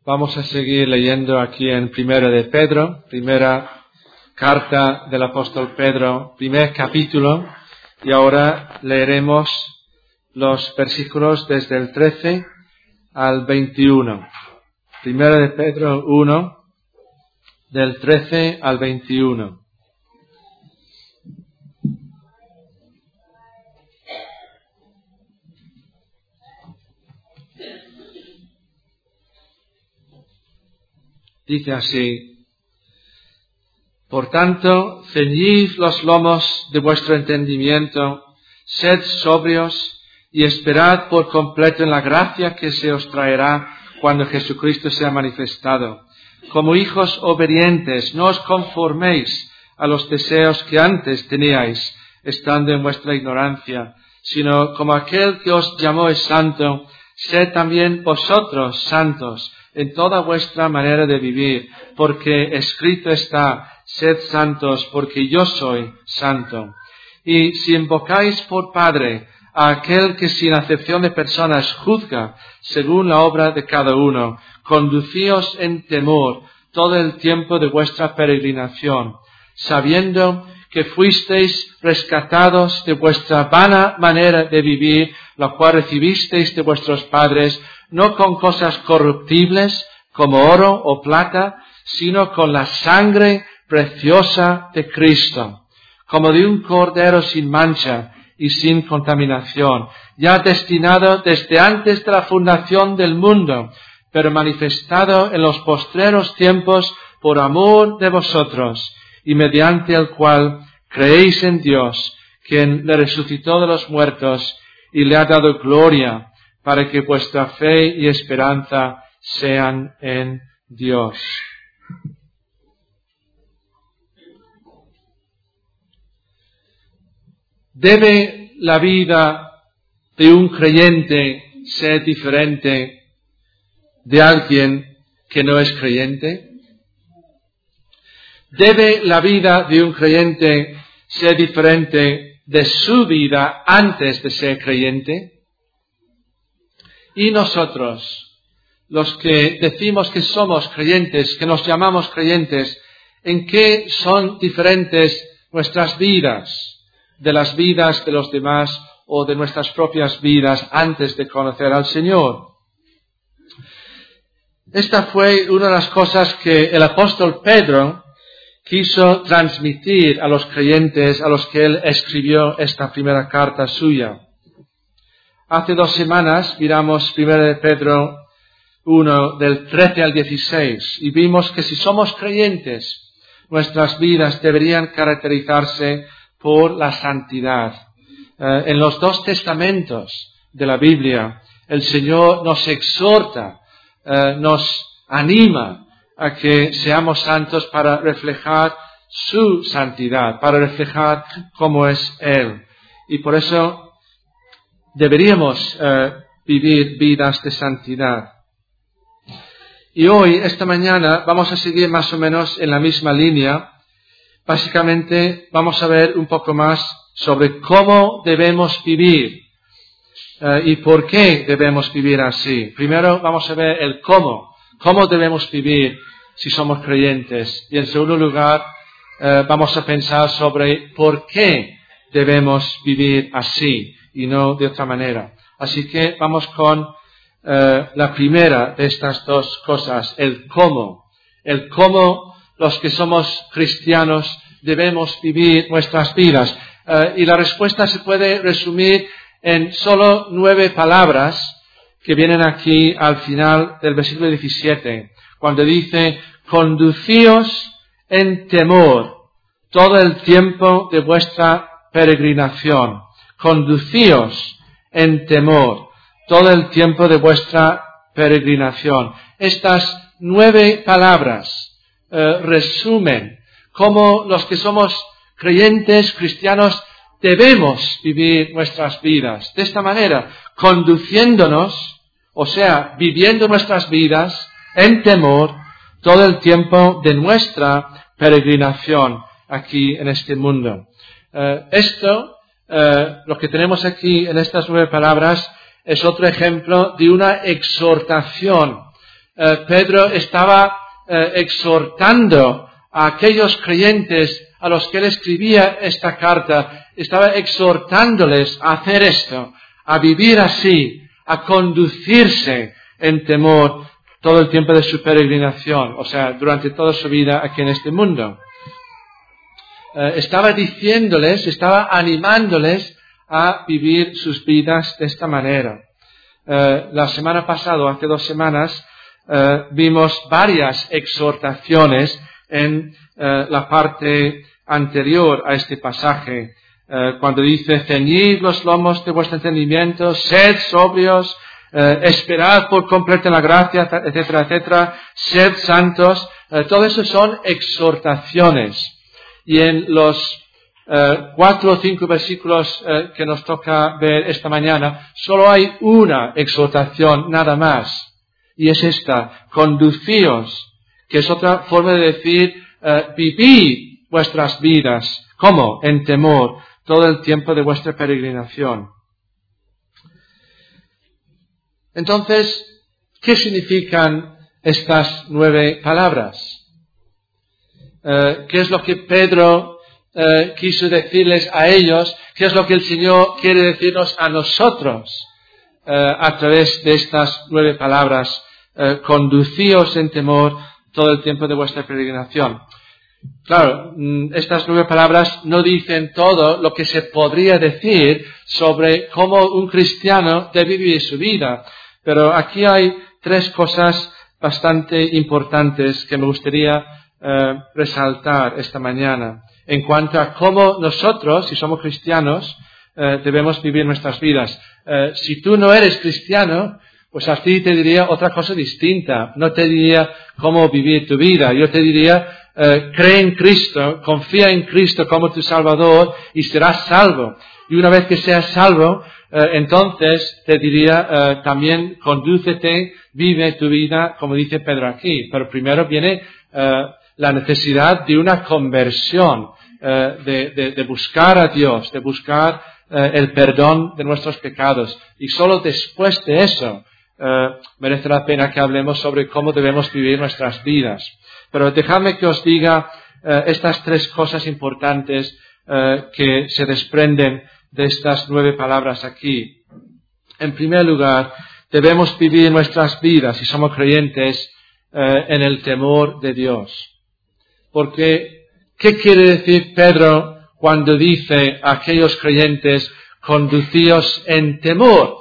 Vamos a seguir leyendo aquí en Primera de Pedro, primera carta del apóstol Pedro, primer capítulo, y ahora leeremos los versículos desde el 13 al 21. Primera de Pedro 1, del 13 al 21. Dice así: Por tanto, ceñid los lomos de vuestro entendimiento, sed sobrios y esperad por completo en la gracia que se os traerá cuando Jesucristo sea manifestado. Como hijos obedientes, no os conforméis a los deseos que antes teníais, estando en vuestra ignorancia, sino como aquel que os llamó es santo, sed también vosotros santos en toda vuestra manera de vivir, porque escrito está: sed santos, porque yo soy santo. Y si invocáis por Padre a aquel que sin acepción de personas juzga según la obra de cada uno, conducíos en temor todo el tiempo de vuestra peregrinación, sabiendo que fuisteis rescatados de vuestra vana manera de vivir, la cual recibisteis de vuestros padres, no con cosas corruptibles como oro o plata, sino con la sangre preciosa de Cristo, como de un cordero sin mancha y sin contaminación, ya destinado desde antes de la fundación del mundo, pero manifestado en los postreros tiempos por amor de vosotros, y mediante el cual creéis en Dios, quien le resucitó de los muertos y le ha dado gloria, para que vuestra fe y esperanza sean en Dios. ¿Debe la vida de un creyente ser diferente de alguien que no es creyente? ¿Debe la vida de un creyente ser diferente de su vida antes de ser creyente? Y nosotros, los que decimos que somos creyentes, que nos llamamos creyentes, ¿en qué son diferentes nuestras vidas de las vidas de los demás o de nuestras propias vidas antes de conocer al Señor? Esta fue una de las cosas que el apóstol Pedro quiso transmitir a los creyentes a los que él escribió esta primera carta suya. Hace 2 semanas miramos 1 de Pedro 1, del 13 al 16, y vimos que si somos creyentes, nuestras vidas deberían caracterizarse por la santidad. En los 2 testamentos de la Biblia, el Señor nos exhorta, nos anima a que seamos santos para reflejar su santidad, para reflejar cómo es Él. Y por eso deberíamos vivir vidas de santidad. Y hoy, esta mañana, vamos a seguir más o menos en la misma línea. Básicamente, vamos a ver un poco más sobre cómo debemos vivir y por qué debemos vivir así. Primero, vamos a ver el cómo debemos vivir si somos creyentes. Y en segundo lugar, vamos a pensar sobre por qué debemos vivir así y no de otra manera. Así que vamos con la primera de estas 2 cosas, el cómo. El cómo los que somos cristianos debemos vivir nuestras vidas. Y la respuesta se puede resumir en solo 9 palabras que vienen aquí al final del versículo 17, cuando dice: conducíos en temor todo el tiempo de vuestra peregrinación. Conducíos en temor todo el tiempo de vuestra peregrinación. Estas 9 palabras resumen cómo los que somos creyentes, cristianos, debemos vivir nuestras vidas. De esta manera, conduciéndonos, o sea, viviendo nuestras vidas en temor todo el tiempo de nuestra peregrinación aquí en este mundo. Lo que tenemos aquí en estas 9 palabras es otro ejemplo de una exhortación Pedro estaba exhortando a aquellos creyentes a los que él escribía esta carta, estaba exhortándoles a hacer esto, a vivir así, a conducirse en temor todo el tiempo de su peregrinación, o sea, durante toda su vida aquí en este mundo. Estaba diciéndoles, estaba animándoles a vivir sus vidas de esta manera. La semana pasada, hace 2 semanas, vimos varias exhortaciones en la parte anterior a este pasaje, cuando dice: ceñid los lomos de vuestro entendimiento, sed sobrios, esperad por completo en la gracia, etcétera, etcétera, sed santos. Todo eso son exhortaciones. Y en los 4 o 5 versículos que nos toca ver esta mañana, solo hay una exhortación, nada más. Y es esta: conducíos, que es otra forma de decir, vivid vuestras vidas. ¿Cómo? En temor, todo el tiempo de vuestra peregrinación. Entonces, ¿qué significan estas 9 palabras? ¿Qué es lo que Pedro quiso decirles a ellos? ¿Qué es lo que el Señor quiere decirnos a nosotros a través de estas 9 palabras? Conducíos en temor todo el tiempo de vuestra peregrinación. Claro, estas 9 palabras no dicen todo lo que se podría decir sobre cómo un cristiano debe vivir su vida, pero aquí hay 3 cosas bastante importantes que me gustaría resaltar esta mañana en cuanto a cómo nosotros, si somos cristianos, debemos vivir nuestras vidas. Si tú no eres cristiano, pues a ti te diría otra cosa distinta. No te diría cómo vivir tu vida. Yo te diría, cree en Cristo, confía en Cristo como tu Salvador y serás salvo. Y una vez que seas salvo, entonces te diría también condúcete, vive tu vida como dice Pedro aquí. Pero primero viene la necesidad de una conversión, de buscar a Dios, de buscar el perdón de nuestros pecados. Y solo después de eso merece la pena que hablemos sobre cómo debemos vivir nuestras vidas. Pero dejadme que os diga estas 3 cosas importantes que se desprenden de estas 9 palabras aquí. En primer lugar, debemos vivir nuestras vidas, si somos creyentes, en el temor de Dios. Porque, ¿qué quiere decir Pedro cuando dice a aquellos creyentes, conducíos en temor?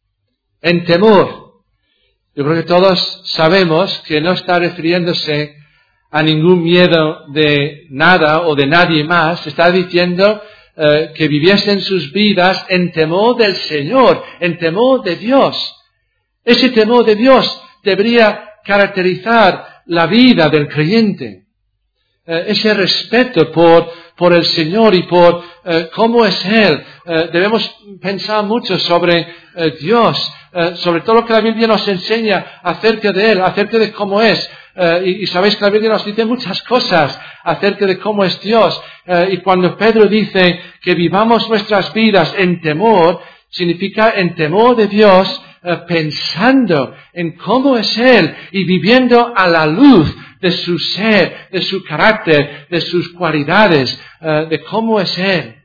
En temor. Yo creo que todos sabemos que no está refiriéndose a ningún miedo de nada o de nadie más. Está diciendo que viviesen sus vidas en temor del Señor, en temor de Dios. Ese temor de Dios debería caracterizar la vida del creyente. Ese respeto por el Señor y por cómo es Él. Debemos pensar mucho sobre Dios, sobre todo lo que la Biblia nos enseña acerca de Él, acerca de cómo es. Y sabéis que la Biblia nos dice muchas cosas acerca de cómo es Dios. Y cuando Pedro dice que vivamos nuestras vidas en temor, significa en temor de Dios, pensando en cómo es Él y viviendo a la luz de su ser, de su carácter, de sus cualidades, de cómo es Él.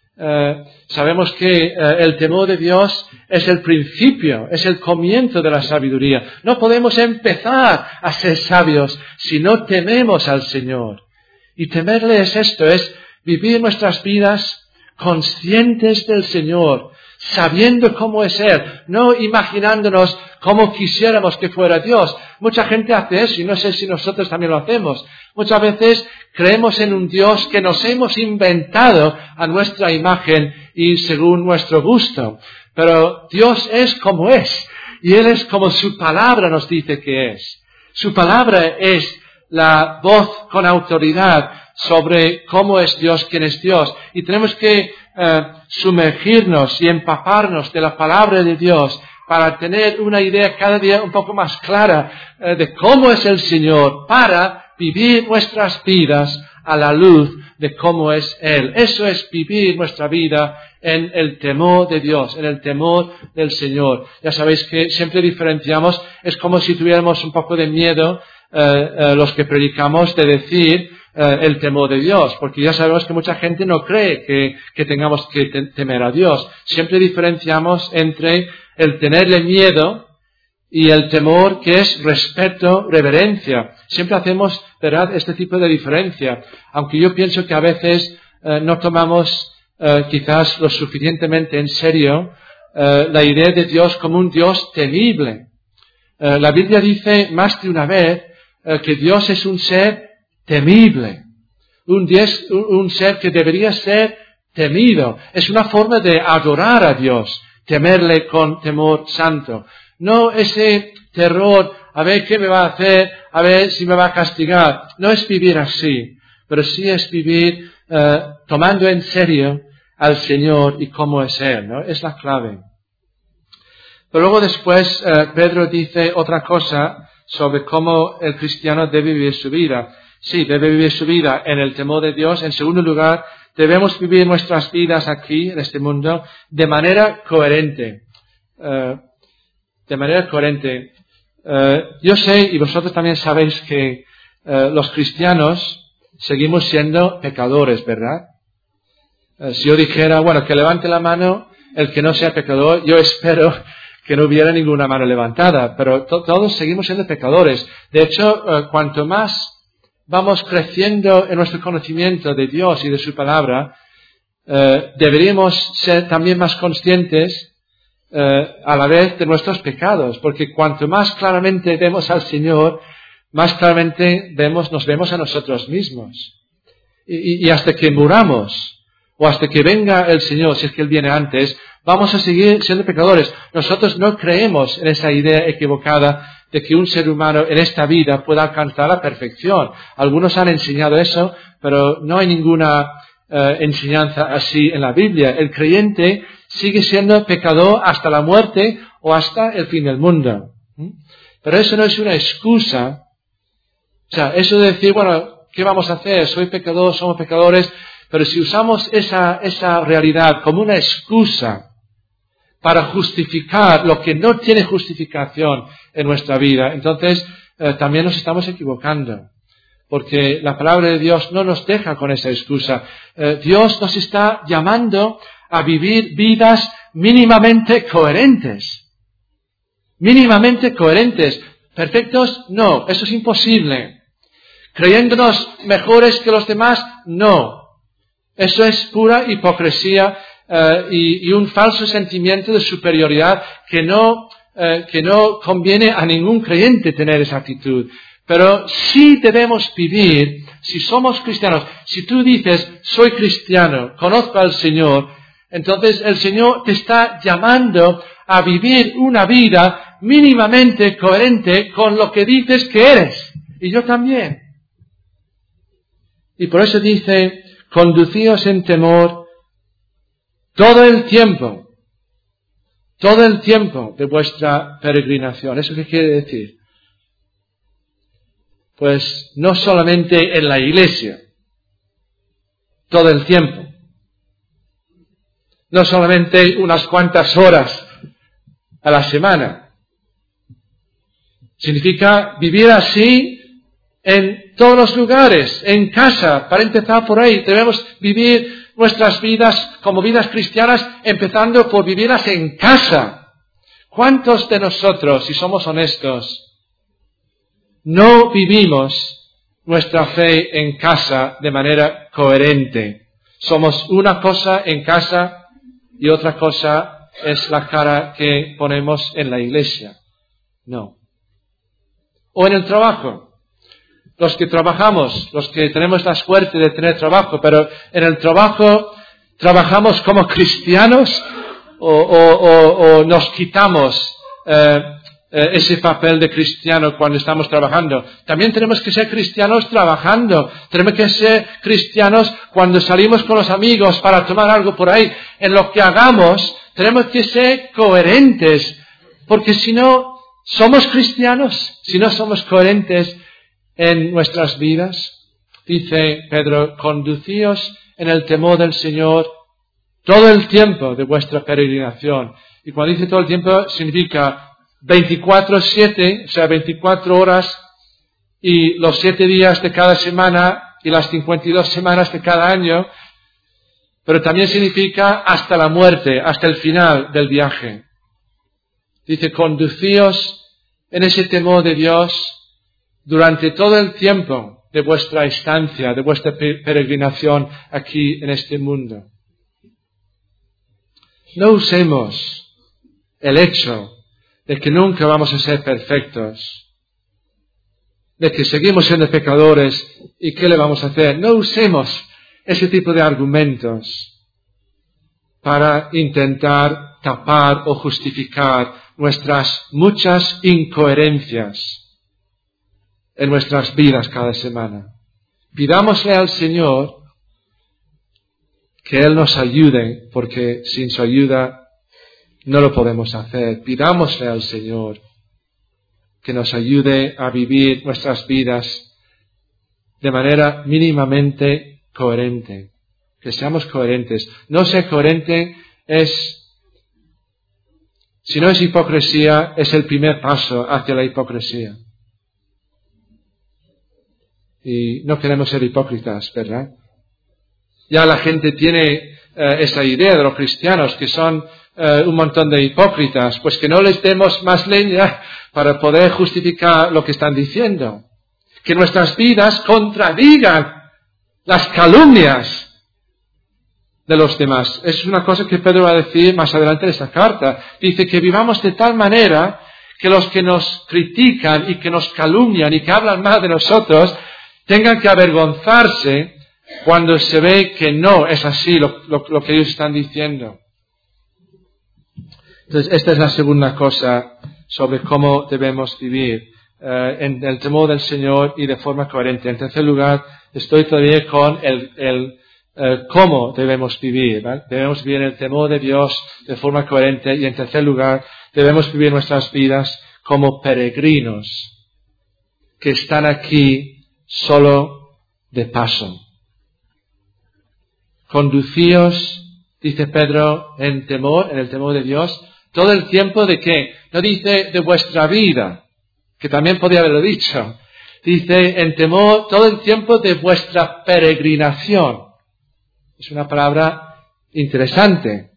Sabemos que el temor de Dios es el principio, es el comienzo de la sabiduría. No podemos empezar a ser sabios si no tememos al Señor. Y temerle es esto, es vivir nuestras vidas conscientes del Señor, sabiendo cómo es Él, no imaginándonos cómo quisiéramos que fuera Dios. Mucha gente hace eso y no sé si nosotros también lo hacemos. Muchas veces creemos en un Dios que nos hemos inventado a nuestra imagen y según nuestro gusto. Pero Dios es como es y Él es como su palabra nos dice que es. Su palabra es la voz con autoridad sobre cómo es Dios, quién es Dios. Y tenemos que sumergirnos y empaparnos de la palabra de Dios para tener una idea cada día un poco más clara de cómo es el Señor, para vivir nuestras vidas a la luz de cómo es Él. Eso es vivir nuestra vida en el temor de Dios, en el temor del Señor. Ya sabéis que siempre diferenciamos, es como si tuviéramos un poco de miedo, los que predicamos, de decir el temor de Dios, porque ya sabemos que mucha gente no cree que tengamos que temer a Dios. Siempre diferenciamos entre el tenerle miedo y el temor, que es respeto, reverencia. Siempre hacemos, ¿verdad?, este tipo de diferencia. Aunque yo pienso que a veces no tomamos quizás lo suficientemente en serio la idea de Dios como un Dios temible. La Biblia dice más de una vez que Dios es un ser temible. Un ser que debería ser temido. Es una forma de adorar a Dios, temerle con temor santo. No ese terror, a ver qué me va a hacer, a ver si me va a castigar. No es vivir así, pero sí es vivir tomando en serio al Señor y cómo es Él, ¿no? Es la clave. Pero luego después Pedro dice otra cosa sobre cómo el cristiano debe vivir su vida. Sí, debe vivir su vida en el temor de Dios. En segundo lugar, debemos vivir nuestras vidas aquí, en este mundo, de manera coherente. Yo sé, y vosotros también sabéis, que los cristianos seguimos siendo pecadores, ¿verdad? Si yo dijera, bueno, que levante la mano el que no sea pecador, yo espero que no hubiera ninguna mano levantada, pero todos seguimos siendo pecadores. De hecho, cuanto más vamos creciendo en nuestro conocimiento de Dios y de su palabra, deberíamos ser también más conscientes a la vez de nuestros pecados, porque cuanto más claramente vemos al Señor, más claramente nos vemos a nosotros mismos. Y hasta que muramos, o hasta que venga el Señor, si es que Él viene antes, vamos a seguir siendo pecadores. Nosotros no creemos en esa idea equivocada de que un ser humano en esta vida pueda alcanzar la perfección. Algunos han enseñado eso, pero no hay ninguna enseñanza así en la Biblia. El creyente sigue siendo pecador hasta la muerte o hasta el fin del mundo. Pero eso no es una excusa. O sea, eso de decir, bueno, ¿qué vamos a hacer? Soy pecador, somos pecadores. Pero si usamos esa realidad como una excusa para justificar lo que no tiene justificación en nuestra vida, entonces también nos estamos equivocando. Porque la palabra de Dios no nos deja con esa excusa. Dios nos está llamando a vivir vidas mínimamente coherentes. Mínimamente coherentes. ¿Perfectos? No, eso es imposible. ¿Creyéndonos mejores que los demás? No. Eso es pura hipocresía y un falso sentimiento de superioridad que no conviene a ningún creyente tener esa actitud. Pero sí debemos vivir, si somos cristianos, si tú dices, soy cristiano, conozco al Señor, entonces el Señor te está llamando a vivir una vida mínimamente coherente con lo que dices que eres. Y yo también. Y por eso dice, conducíos en temor todo el tiempo de vuestra peregrinación. ¿Eso qué quiere decir? Pues no solamente en la iglesia, todo el tiempo. No solamente unas cuantas horas a la semana. Significa vivir así en todos los lugares, en casa. Para empezar por ahí, debemos vivir nuestras vidas como vidas cristianas, empezando por vivirlas en casa. ¿Cuántos de nosotros, si somos honestos, no vivimos nuestra fe en casa de manera coherente? Somos una cosa en casa y otra cosa es la cara que ponemos en la iglesia. No. O en el trabajo. Los que trabajamos, los que tenemos la suerte de tener trabajo, pero en el trabajo trabajamos como cristianos o nos quitamos ese papel de cristiano cuando estamos trabajando. También tenemos que ser cristianos trabajando. Tenemos que ser cristianos cuando salimos con los amigos para tomar algo por ahí. En lo que hagamos tenemos que ser coherentes, porque si no somos cristianos, si no somos coherentes en nuestras vidas. dice Pedro, conducíos en el temor del Señor todo el tiempo de vuestra peregrinación. Y cuando dice todo el tiempo, significa 24/7, o sea, 24 horas y los 7 días de cada semana y las 52 semanas de cada año, pero también significa hasta la muerte, hasta el final del viaje. Dice, conducíos en ese temor de Dios durante todo el tiempo de vuestra estancia, de vuestra peregrinación aquí en este mundo. No usemos el hecho de que nunca vamos a ser perfectos, de que seguimos siendo pecadores y ¿qué le vamos a hacer? No usemos ese tipo de argumentos para intentar tapar o justificar nuestras muchas incoherencias en nuestras vidas cada semana. Pidámosle al Señor que Él nos ayude, porque sin su ayuda no lo podemos hacer. Pidámosle al Señor que nos ayude a vivir nuestras vidas de manera mínimamente coherente. Que seamos coherentes. No ser coherente si no es hipocresía, es el primer paso hacia la hipocresía. Y no queremos ser hipócritas, ¿verdad? Ya la gente tiene esa idea de los cristianos que son un montón de hipócritas, pues que no les demos más leña para poder justificar lo que están diciendo. Que nuestras vidas contradigan las calumnias de los demás. Es una cosa que Pedro va a decir más adelante en esta carta. Dice que vivamos de tal manera que los que nos critican y que nos calumnian y que hablan mal de nosotros tengan que avergonzarse cuando se ve que no es así lo que ellos están diciendo. Entonces, esta es la segunda cosa sobre cómo debemos vivir en el temor del Señor y de forma coherente. En tercer lugar, estoy todavía con cómo debemos vivir, ¿vale? Debemos vivir en el temor de Dios de forma coherente y en tercer lugar, debemos vivir nuestras vidas como peregrinos que están aquí solo de paso. Conducíos, dice Pedro, en el temor de Dios, todo el tiempo de qué? No dice de vuestra vida, que también podría haberlo dicho. Dice en temor todo el tiempo de vuestra peregrinación. Es una palabra interesante.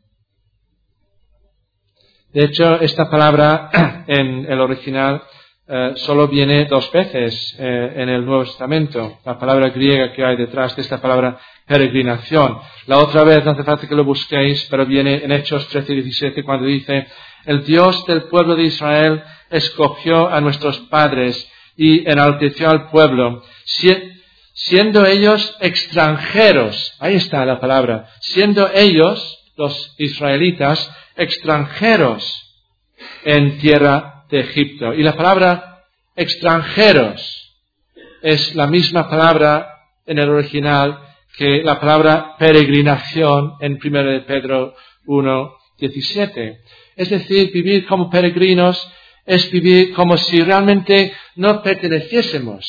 De hecho, esta palabra en el original solo viene 2 veces en el Nuevo Testamento. La palabra griega que hay detrás de esta palabra peregrinación. La otra vez, no hace falta que lo busquéis, pero viene en Hechos 13:17 cuando dice: el Dios del pueblo de Israel escogió a nuestros padres y enalteció al pueblo, siendo ellos extranjeros. Ahí está la palabra. Siendo ellos, los israelitas, extranjeros en tierra de Egipto. Y la palabra extranjeros es la misma palabra en el original que la palabra peregrinación en 1 de Pedro 1:17. Es decir, vivir como peregrinos es vivir como si realmente no perteneciésemos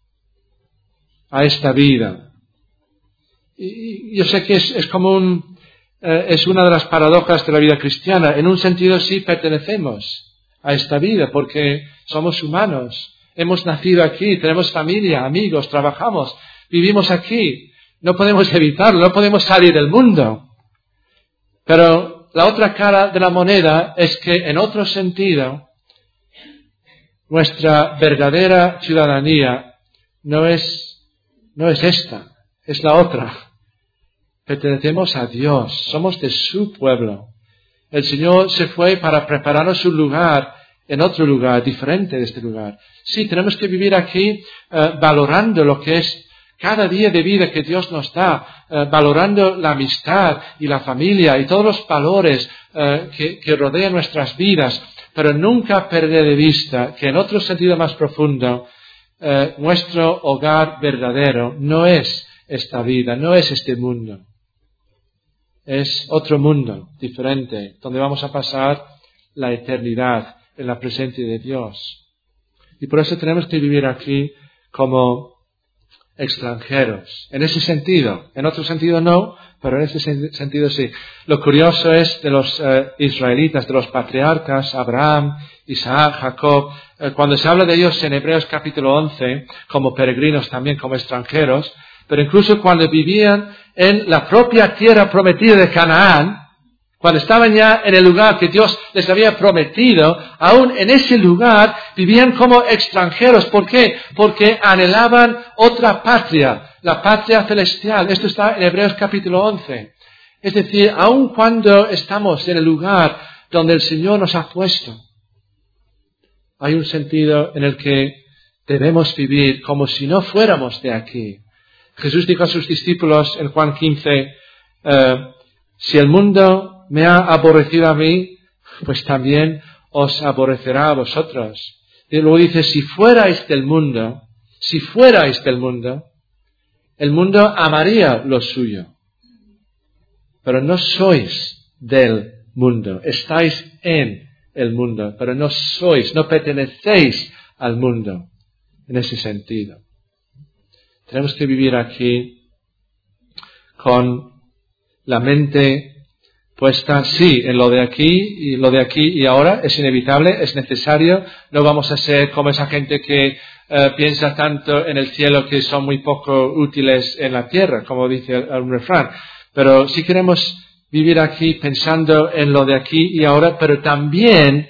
a esta vida. Y yo sé que es como es una de las paradojas de la vida cristiana. En un sentido sí pertenecemos a esta vida porque somos humanos. Hemos nacido aquí, tenemos familia, amigos, trabajamos, vivimos aquí. No podemos evitarlo, no podemos salir del mundo. Pero la otra cara de la moneda es que en otro sentido nuestra verdadera ciudadanía no es esta, es la otra. Pertenecemos a Dios, somos de su pueblo. El Señor se fue para prepararnos un lugar en otro lugar, diferente de este lugar. Sí, tenemos que vivir aquí valorando lo que es cada día de vida que Dios nos da, valorando la amistad y la familia y todos los valores que rodean nuestras vidas, pero nunca perder de vista que en otro sentido más profundo, nuestro hogar verdadero no es esta vida, no es este mundo. Es otro mundo diferente, donde vamos a pasar la eternidad en la presencia de Dios. Y por eso tenemos que vivir aquí como extranjeros. En ese sentido. En otro sentido no, pero en ese sentido sí. Lo curioso es de los israelitas, de los patriarcas, Abraham, Isaac, Jacob, cuando se habla de ellos en Hebreos capítulo 11, como peregrinos también, como extranjeros, pero incluso cuando vivían en la propia tierra prometida de Canaán, cuando estaban ya en el lugar que Dios les había prometido, aún en ese lugar vivían como extranjeros. ¿Por qué? Porque anhelaban otra patria, la patria celestial. Esto está en Hebreos capítulo 11. Es decir, aun cuando estamos en el lugar donde el Señor nos ha puesto, hay un sentido en el que debemos vivir como si no fuéramos de aquí. Jesús dijo a sus discípulos en Juan 15, si el mundo me ha aborrecido a mí, pues también os aborrecerá a vosotros. Y luego dice, si fuerais del mundo, el mundo amaría lo suyo. Pero no sois del mundo, estáis en el mundo, pero no pertenecéis al mundo, en ese sentido. Tenemos que vivir aquí con la mente puesta, sí, en lo de aquí y ahora, es inevitable, es necesario. No vamos a ser como esa gente que piensa tanto en el cielo que son muy poco útiles en la tierra, como dice un refrán. Pero sí queremos vivir aquí pensando en lo de aquí y ahora, pero también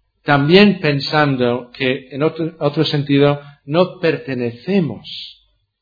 pensando que en otro sentido no pertenecemos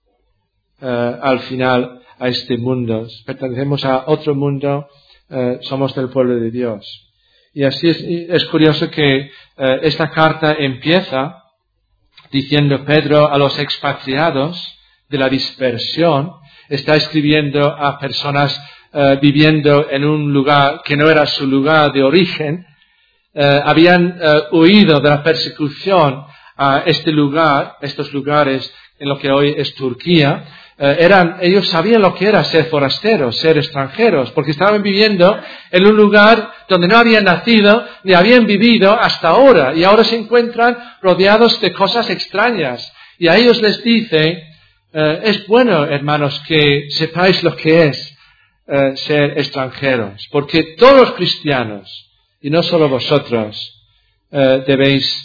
al final a este mundo, pertenecemos a otro mundo, somos del pueblo de Dios. Y así es curioso que esta carta empieza diciendo Pedro a los expatriados de la dispersión, está escribiendo a personas viviendo en un lugar que no era su lugar de origen, habían huido de la persecución a estos lugares en lo que hoy es Turquía. Ellos sabían lo que era ser forasteros, ser extranjeros, porque estaban viviendo en un lugar donde no habían nacido ni habían vivido hasta ahora, y ahora se encuentran rodeados de cosas extrañas. Y a ellos les dice, es bueno, hermanos, que sepáis lo que es ser extranjeros, porque todos los cristianos, y no solo vosotros, debemos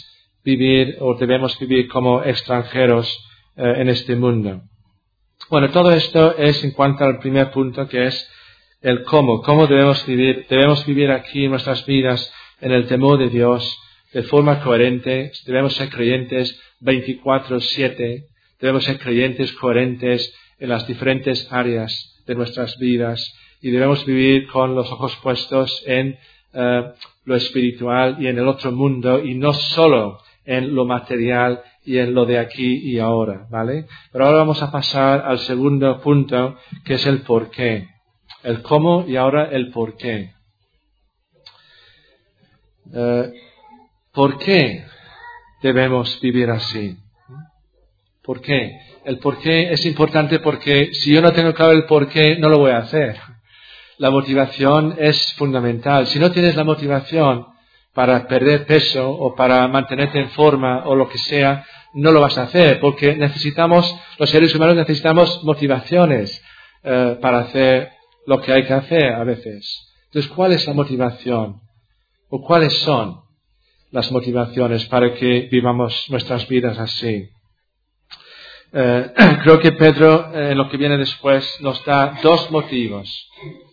vivir como extranjeros en este mundo. Bueno, todo esto es en cuanto al primer punto, que es el cómo. ¿Cómo debemos vivir? Debemos vivir aquí en nuestras vidas en el temor de Dios, de forma coherente. Debemos ser creyentes 24/7. Debemos ser creyentes coherentes en las diferentes áreas de nuestras vidas. Y debemos vivir con los ojos puestos en lo espiritual y en el otro mundo, y no solo en lo material y en lo de aquí y ahora, ¿vale? Pero ahora vamos a pasar al segundo punto, que es el por qué. El cómo y ahora el por qué. ¿Por qué debemos vivir así? ¿Por qué? El por qué es importante porque si yo no tengo claro el por qué, no lo voy a hacer. La motivación es fundamental. Si no tienes la motivación para perder peso o para mantenerte en forma o lo que sea, no lo vas a hacer, porque los seres humanos necesitamos motivaciones para hacer lo que hay que hacer a veces. Entonces, ¿cuál es la motivación? ¿O cuáles son las motivaciones para que vivamos nuestras vidas así? Creo que Pedro, en lo que viene después, nos da dos motivos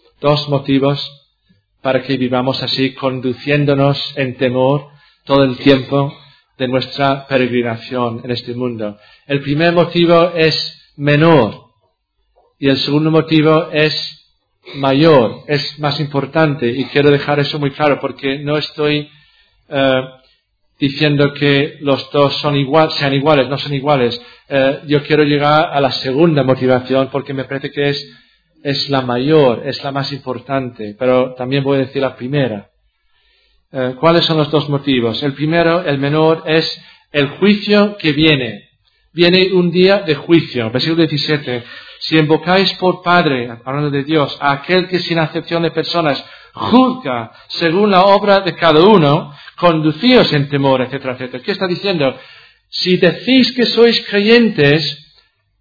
para que vivamos así, conduciéndonos en temor todo el tiempo de nuestra peregrinación en este mundo. El primer motivo es menor y el segundo motivo es mayor, es más importante, y quiero dejar eso muy claro porque no estoy diciendo que los dos sean iguales, no son iguales. Yo quiero llegar a la segunda motivación porque me parece que es la mayor, es la más importante, pero también voy a decir la primera. ¿Cuáles son los dos motivos? El primero, el menor, es el juicio que viene. Viene un día de juicio. Versículo 17. Si invocáis por Padre, hablando de Dios, a aquel que sin acepción de personas juzga según la obra de cada uno, conducíos en temor, etcétera, etcétera. ¿Qué está diciendo? Si decís que sois creyentes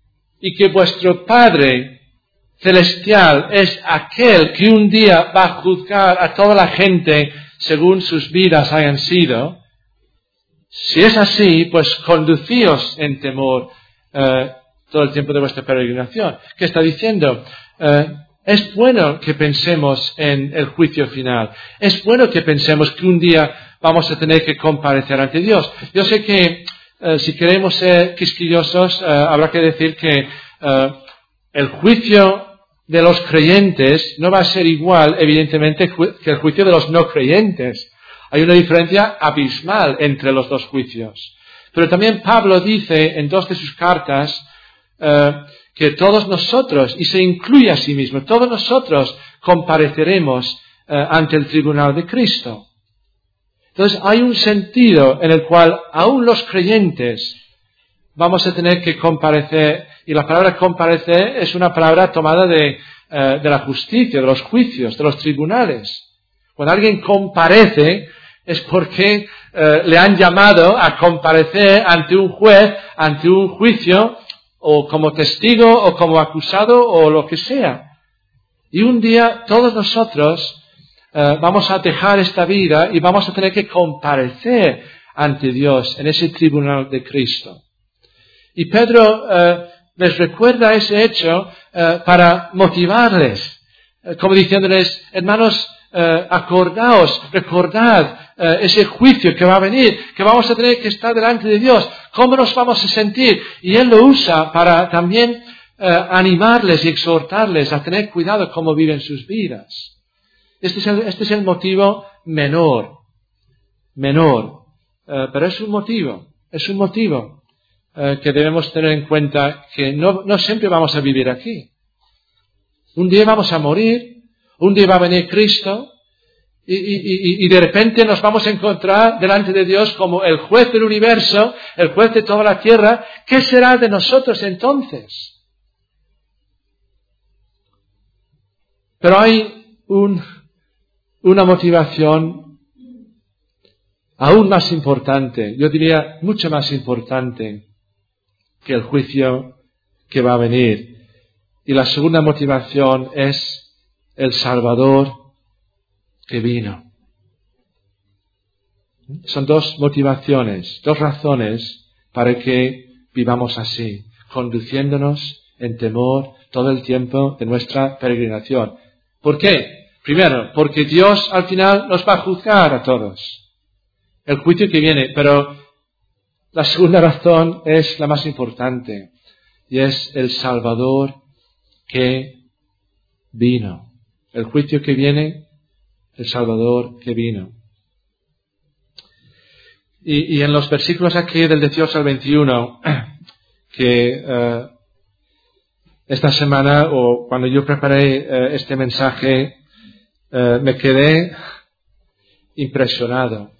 y que vuestro Padre celestial es aquel que un día va a juzgar a toda la gente según sus vidas hayan sido, si es así, pues conducíos en temor todo el tiempo de vuestra peregrinación. ¿Qué está diciendo? Es bueno que pensemos en el juicio final. Es bueno que pensemos que un día vamos a tener que comparecer ante Dios. Yo sé que si queremos ser quisquillosos, habrá que decir que el juicio de los creyentes no va a ser igual, evidentemente, que el juicio de los no creyentes. Hay una diferencia abismal entre los dos juicios. Pero también Pablo dice en 2 de sus cartas que todos nosotros, y se incluye a sí mismo, todos nosotros compareceremos ante el tribunal de Cristo. Entonces hay un sentido en el cual aún los creyentes vamos a tener que comparecer, y la palabra comparecer es una palabra tomada de la justicia, de los juicios, de los tribunales. Cuando alguien comparece es porque le han llamado a comparecer ante un juez, ante un juicio, o como testigo, o como acusado, o lo que sea. Y un día todos nosotros vamos a dejar esta vida y vamos a tener que comparecer ante Dios en ese tribunal de Cristo. Y Pedro les recuerda ese hecho para motivarles, como diciéndoles, hermanos, acordaos, recordad ese juicio que va a venir, que vamos a tener que estar delante de Dios. ¿Cómo nos vamos a sentir? Y Él lo usa para también animarles y exhortarles a tener cuidado cómo viven sus vidas. Este es el motivo menor, pero es un motivo que debemos tener en cuenta, que no siempre vamos a vivir aquí. Un día vamos a morir, un día va a venir Cristo, y de repente nos vamos a encontrar delante de Dios como el juez del universo, el juez de toda la tierra. ¿Qué será de nosotros entonces? Pero hay una motivación aún más importante, yo diría mucho más importante que el juicio que va a venir. Y la segunda motivación es el Salvador que vino. Son dos motivaciones, dos razones para que vivamos así, conduciéndonos en temor todo el tiempo de nuestra peregrinación. ¿Por qué? Primero, porque Dios al final nos va a juzgar a todos. El juicio que viene, pero la segunda razón es la más importante, y es el Salvador que vino. El juicio que viene, el Salvador que vino. Y en los versículos aquí del 18 al 21, que esta semana, o cuando yo preparé este mensaje, me quedé impresionado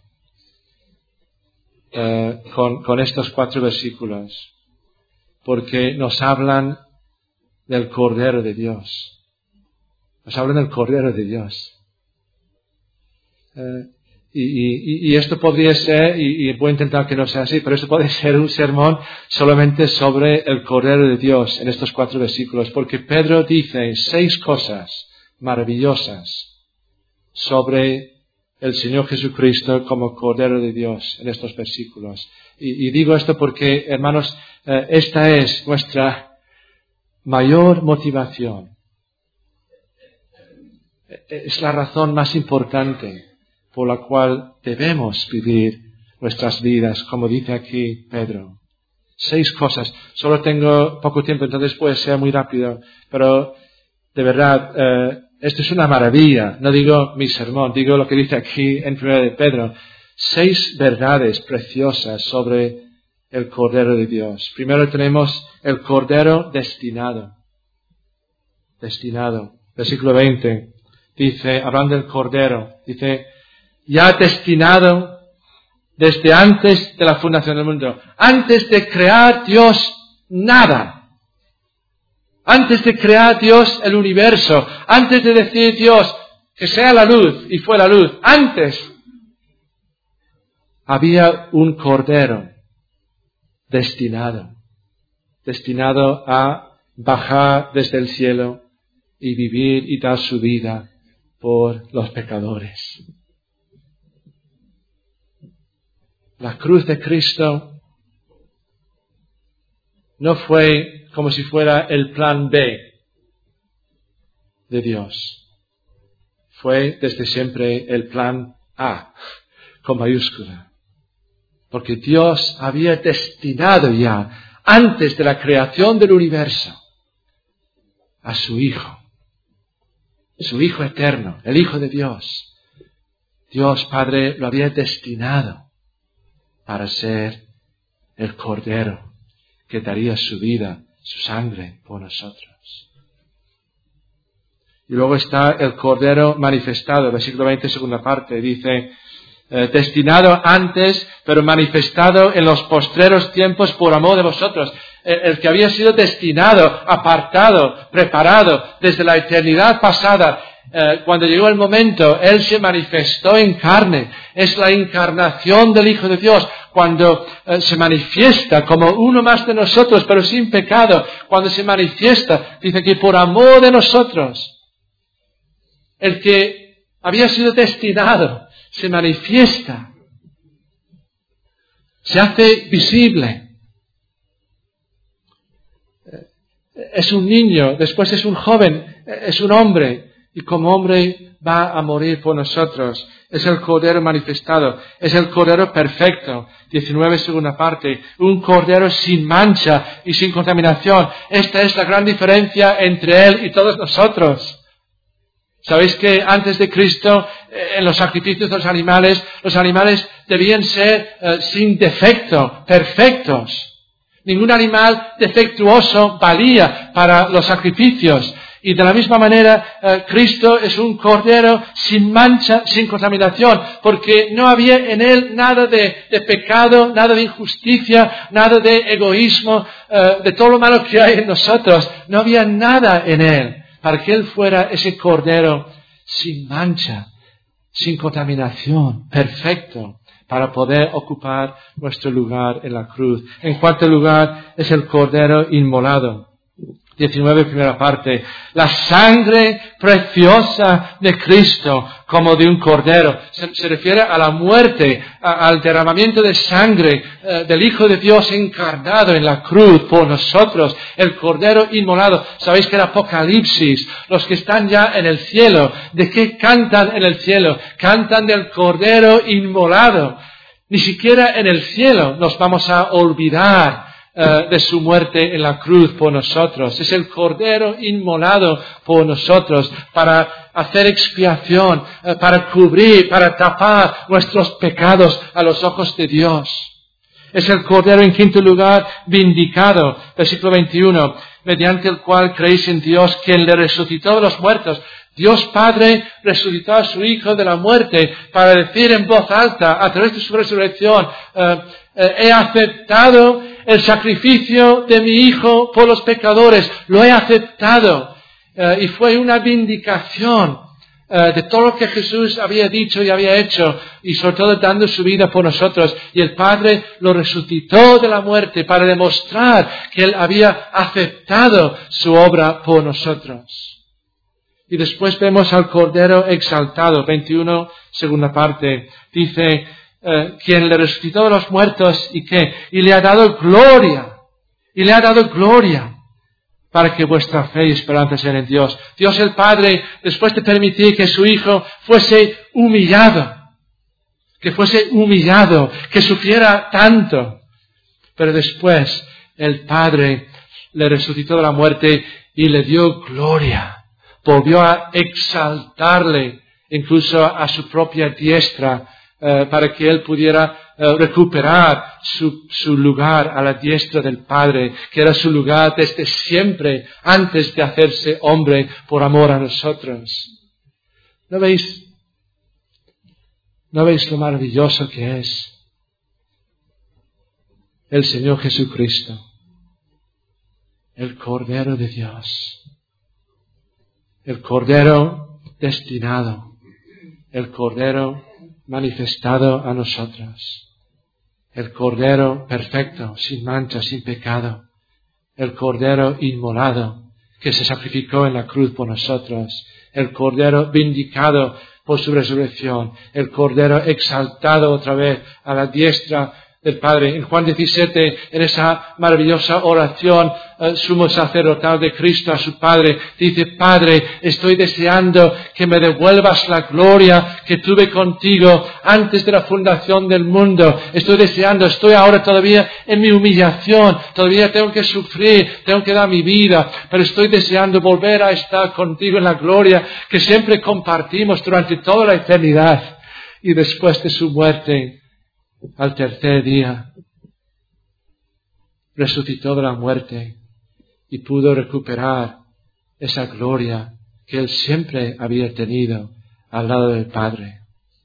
con estos 4 versículos, porque nos hablan del Cordero de Dios. Nos hablan del Cordero de Dios. Y esto podría ser, y voy a intentar que no sea así, pero esto puede ser un sermón solamente sobre el Cordero de Dios en estos 4 versículos, porque Pedro dice 6 cosas maravillosas sobre el Señor Jesucristo como Cordero de Dios en estos versículos. Y digo esto porque, hermanos, esta es nuestra mayor motivación. Es la razón más importante por la cual debemos vivir nuestras vidas, como dice aquí Pedro. 6 cosas. Solo tengo poco tiempo, entonces puede ser muy rápido, pero de verdad, esto es una maravilla. No digo mi sermón, digo lo que dice aquí en 1 de Pedro. 6 verdades preciosas sobre el Cordero de Dios. Primero tenemos el Cordero destinado. Destinado. Versículo 20. Dice, hablando del Cordero, dice, ya destinado desde antes de la fundación del mundo. Antes de crear Dios nada. Antes de crear Dios el universo. Antes de decir Dios que sea la luz y fue la luz. Antes había un Cordero destinado. Destinado a bajar desde el cielo y vivir y dar su vida por los pecadores. La cruz de Cristo no fue como si fuera el plan B de Dios. Fue desde siempre el plan A, con mayúscula. Porque Dios había destinado ya, antes de la creación del universo, a su Hijo eterno, el Hijo de Dios. Dios Padre lo había destinado para ser el Cordero que daría su vida, su sangre por nosotros. Y luego está el Cordero manifestado, versículo 20, segunda parte, dice, destinado antes, pero manifestado en los postreros tiempos por amor de vosotros. El que había sido destinado, apartado, preparado desde la eternidad pasada, cuando llegó el momento, Él se manifestó en carne. Es la encarnación del Hijo de Dios. Cuando se manifiesta como uno más de nosotros, pero sin pecado. Cuando se manifiesta, dice que por amor de nosotros, el que había sido destinado, se manifiesta. Se hace visible. Es un niño, después es un joven, es un hombre. Y como hombre va a morir por nosotros. Es el Cordero manifestado. Es el Cordero perfecto. 19, segunda parte. Un Cordero sin mancha y sin contaminación. Esta es la gran diferencia entre Él y todos nosotros. ¿Sabéis que antes de Cristo, en los sacrificios de los animales debían ser sin defecto, perfectos? Ningún animal defectuoso valía para los sacrificios. Y de la misma manera, Cristo es un Cordero sin mancha, sin contaminación, porque no había en Él nada de pecado, nada de injusticia, nada de egoísmo, de todo lo malo que hay en nosotros. No había nada en Él para que Él fuera ese Cordero sin mancha, sin contaminación, perfecto, para poder ocupar nuestro lugar en la cruz. En cuarto lugar, es el Cordero inmolado. 19, primera parte. La sangre preciosa de Cristo como de un cordero. Se refiere a la muerte, al derramamiento de sangre del Hijo de Dios encarnado en la cruz por nosotros. El cordero inmolado. Sabéis que en Apocalipsis, los que están ya en el cielo, ¿de qué cantan en el cielo? Cantan del cordero inmolado. Ni siquiera en el cielo nos vamos a olvidar de su muerte en la cruz por nosotros. Es el Cordero inmolado por nosotros para hacer expiación, para cubrir, para tapar nuestros pecados a los ojos de Dios. Es el Cordero, en quinto lugar, vindicado. Versículo 21, mediante el cual creéis en Dios, quien le resucitó de los muertos. Dios Padre resucitó a su Hijo de la muerte para decir en voz alta, a través de su resurrección, he aceptado el sacrificio de mi Hijo por los pecadores, lo he aceptado. Y fue una vindicación de todo lo que Jesús había dicho y había hecho, y sobre todo dando su vida por nosotros. Y el Padre lo resucitó de la muerte para demostrar que Él había aceptado su obra por nosotros. Y después vemos al Cordero exaltado, 21, segunda parte, dice, quien le resucitó de los muertos y le ha dado gloria, para que vuestra fe y esperanza sean en Dios. Dios el Padre, después de permitir que su Hijo fuese humillado, que sufriera tanto, pero después el Padre le resucitó de la muerte y le dio gloria. Volvió a exaltarle incluso a su propia diestra para que él pudiera recuperar su lugar a la diestra del Padre, que era su lugar desde siempre, antes de hacerse hombre por amor a nosotros. ¿No veis lo maravilloso que es el Señor Jesucristo, el Cordero de Dios? El Cordero destinado, el Cordero manifestado a nosotros, el Cordero perfecto, sin mancha, sin pecado, el Cordero inmolado que se sacrificó en la cruz por nosotros, el Cordero vindicado por su resurrección, el Cordero exaltado otra vez a la diestra del Padre. En Juan 17, en esa maravillosa oración sumo sacerdotal de Cristo a su Padre, dice: Padre, estoy deseando que me devuelvas la gloria que tuve contigo antes de la fundación del mundo. Estoy ahora todavía en mi humillación, todavía tengo que sufrir, tengo que dar mi vida, pero estoy deseando volver a estar contigo en la gloria que siempre compartimos durante toda la eternidad. Y después de su muerte, al tercer día, resucitó de la muerte y pudo recuperar esa gloria que él siempre había tenido al lado del Padre.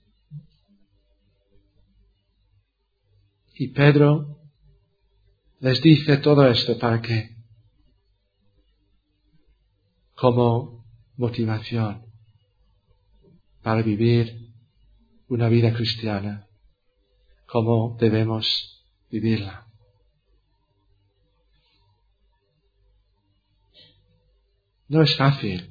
Y Pedro les dice todo esto ¿para qué? Como motivación para vivir una vida cristiana, como debemos vivirla. No es fácil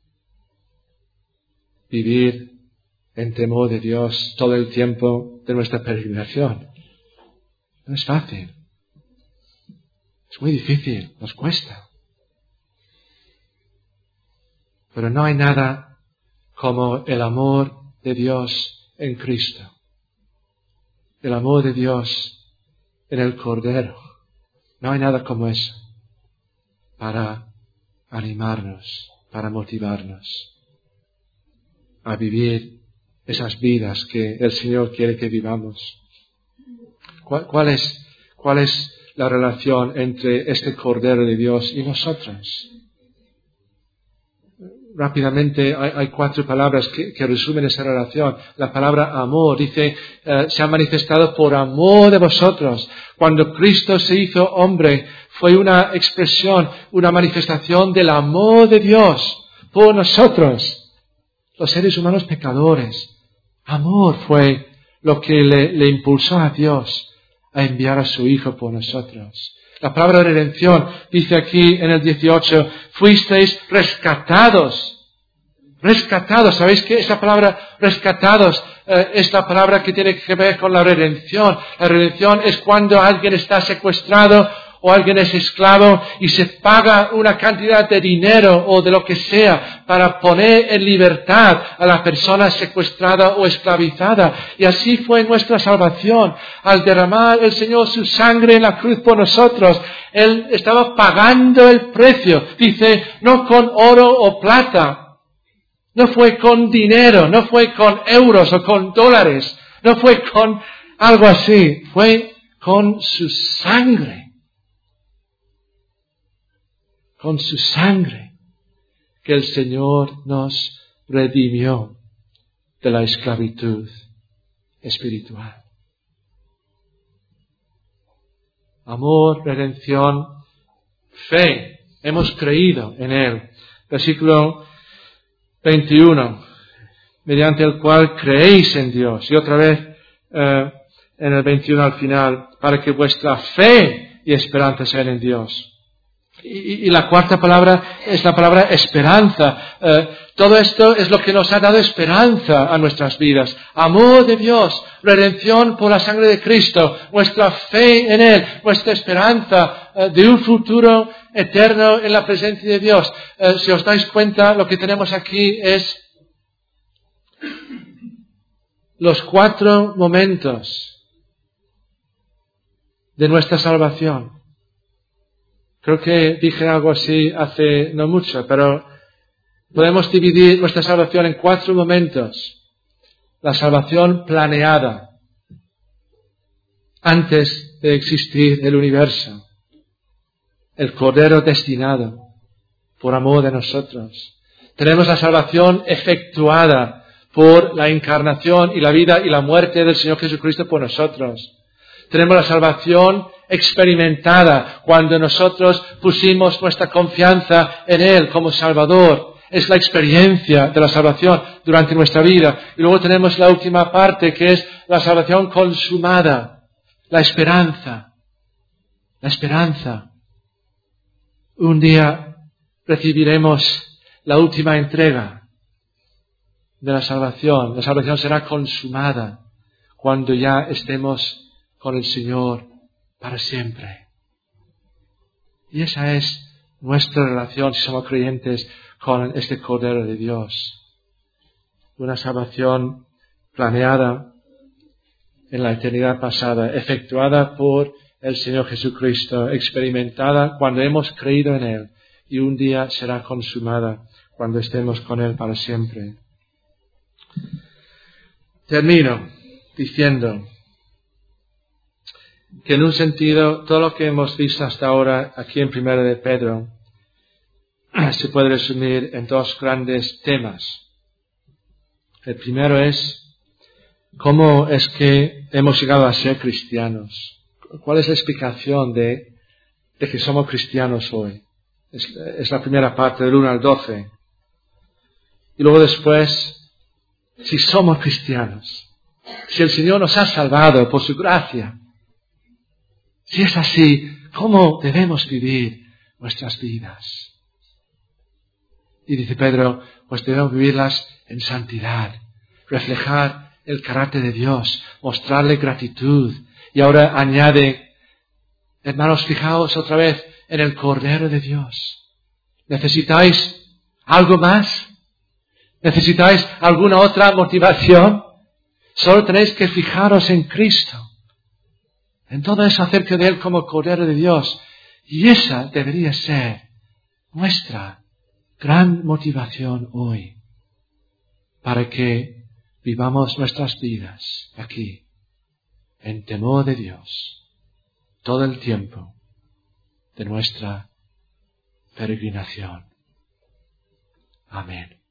vivir en temor de Dios todo el tiempo de nuestra peregrinación. No es fácil. Es muy difícil, nos cuesta. Pero no hay nada como el amor de Dios en Cristo. El amor de Dios en el Cordero. No hay nada como eso para animarnos, para motivarnos a vivir esas vidas que el Señor quiere que vivamos. ¿Cuál es la relación entre este Cordero de Dios y nosotros? Rápidamente hay 4 palabras que resumen esa relación. La palabra amor dice, se ha manifestado por amor de vosotros. Cuando Cristo se hizo hombre, fue una expresión, una manifestación del amor de Dios por nosotros, los seres humanos pecadores. Amor fue lo que le impulsó a Dios a enviar a su Hijo por nosotros. La palabra redención dice aquí en el 18, fuisteis rescatados. Rescatados, ¿sabéis qué? Esa palabra rescatados es la palabra que tiene que ver con la redención. La redención es cuando alguien está secuestrado o alguien es esclavo y se paga una cantidad de dinero o de lo que sea para poner en libertad a la persona secuestrada o esclavizada. Y así fue nuestra salvación. Al derramar el Señor su sangre en la cruz por nosotros, Él estaba pagando el precio. Dice, no con oro o plata, no fue con dinero, no fue con euros o con dólares, no fue con algo así, fue con su sangre. Con su sangre que el Señor nos redimió de la esclavitud espiritual. Amor, redención, fe. Hemos creído en Él. Versículo 21. Mediante el cual creéis en Dios. Y otra vez en el 21 al final. Para que vuestra fe y esperanza sean en Dios. Y la cuarta palabra es la palabra esperanza. Todo esto es lo que nos ha dado esperanza a nuestras vidas. Amor de Dios, redención por la sangre de Cristo, nuestra fe en Él, nuestra esperanza de un futuro eterno en la presencia de Dios. Si os dais cuenta, lo que tenemos aquí es los 4 momentos de nuestra salvación. Creo que dije algo así hace no mucho, pero podemos dividir nuestra salvación en 4 momentos. La salvación planeada antes de existir el universo. El Cordero destinado por amor de nosotros. Tenemos la salvación efectuada por la encarnación y la vida y la muerte del Señor Jesucristo por nosotros. Tenemos la salvación experimentada cuando nosotros pusimos nuestra confianza en Él como Salvador. Es la experiencia de la salvación durante nuestra vida. Y luego tenemos la última parte que es la salvación consumada. La esperanza. La esperanza. Un día recibiremos la última entrega de la salvación. La salvación será consumada cuando ya estemos con el Señor para siempre. Y esa es nuestra relación, si somos creyentes, con este Cordero de Dios. Una salvación planeada en la eternidad pasada, efectuada por el Señor Jesucristo, experimentada cuando hemos creído en Él, y un día será consumada cuando estemos con Él para siempre. Termino diciendo que en un sentido todo lo que hemos visto hasta ahora aquí en 1 de Pedro se puede resumir en dos grandes temas. El primero es cómo es que hemos llegado a ser cristianos. ¿Cuál es la explicación de que somos cristianos hoy? Es la primera parte del 1 al 12. Y luego después, si somos cristianos, si el Señor nos ha salvado por su gracia, si es así, ¿cómo debemos vivir nuestras vidas? Y dice Pedro, pues debemos vivirlas en santidad, reflejar el carácter de Dios, mostrarle gratitud. Y ahora añade, hermanos, fijaos otra vez en el Cordero de Dios. ¿Necesitáis algo más? ¿Necesitáis alguna otra motivación? Solo tenéis que fijaros en Cristo, en todo eso acerca de Él como Cordero de Dios. Y esa debería ser nuestra gran motivación hoy, para que vivamos nuestras vidas aquí, en temor de Dios, todo el tiempo de nuestra peregrinación. Amén.